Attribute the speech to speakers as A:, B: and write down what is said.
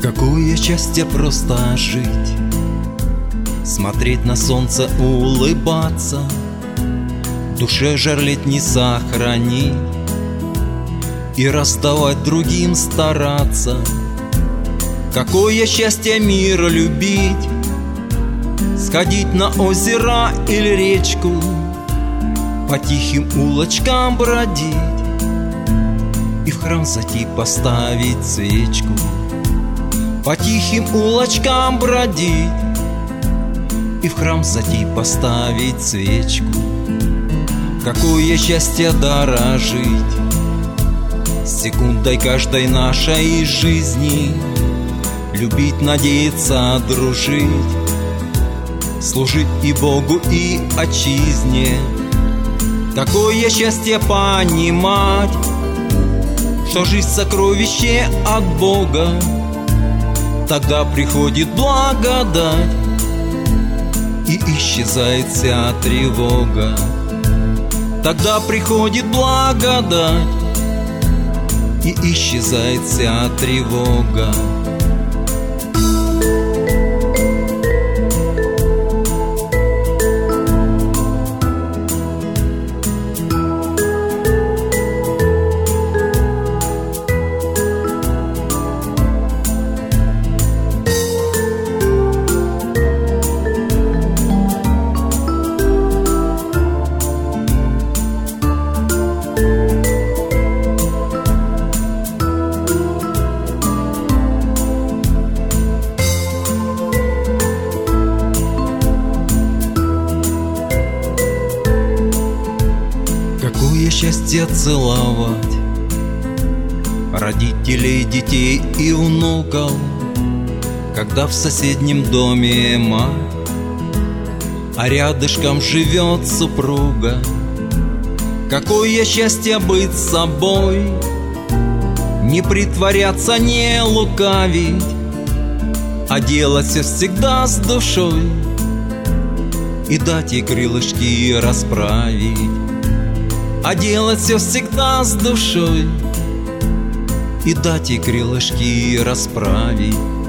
A: Какое счастье просто жить, смотреть на солнце, улыбаться, душе жар летний сохранить и раздавать другим стараться. Какое счастье мира любить, сходить на озера или речку, по тихим улочкам бродить и в храм зайти поставить свечку. По тихим улочкам бродить и в храм зайти поставить свечку. Какое счастье дорожить секундой каждой нашей жизни, любить, надеяться, дружить, служить и Богу, и отчизне. Какое счастье понимать, что жизнь сокровище от Бога. Тогда приходит благодать и исчезает вся тревога. Тогда приходит благодать и исчезает вся тревога. Какое счастье целовать родителей, детей и внуков, когда в соседнем доме мать, а рядышком живет супруга. Какое счастье быть собой, не притворяться, не лукавить, а делать все всегда с душой и дать ей крылышки расправить. А делать все всегда с душой и дать ей крылышки расправить.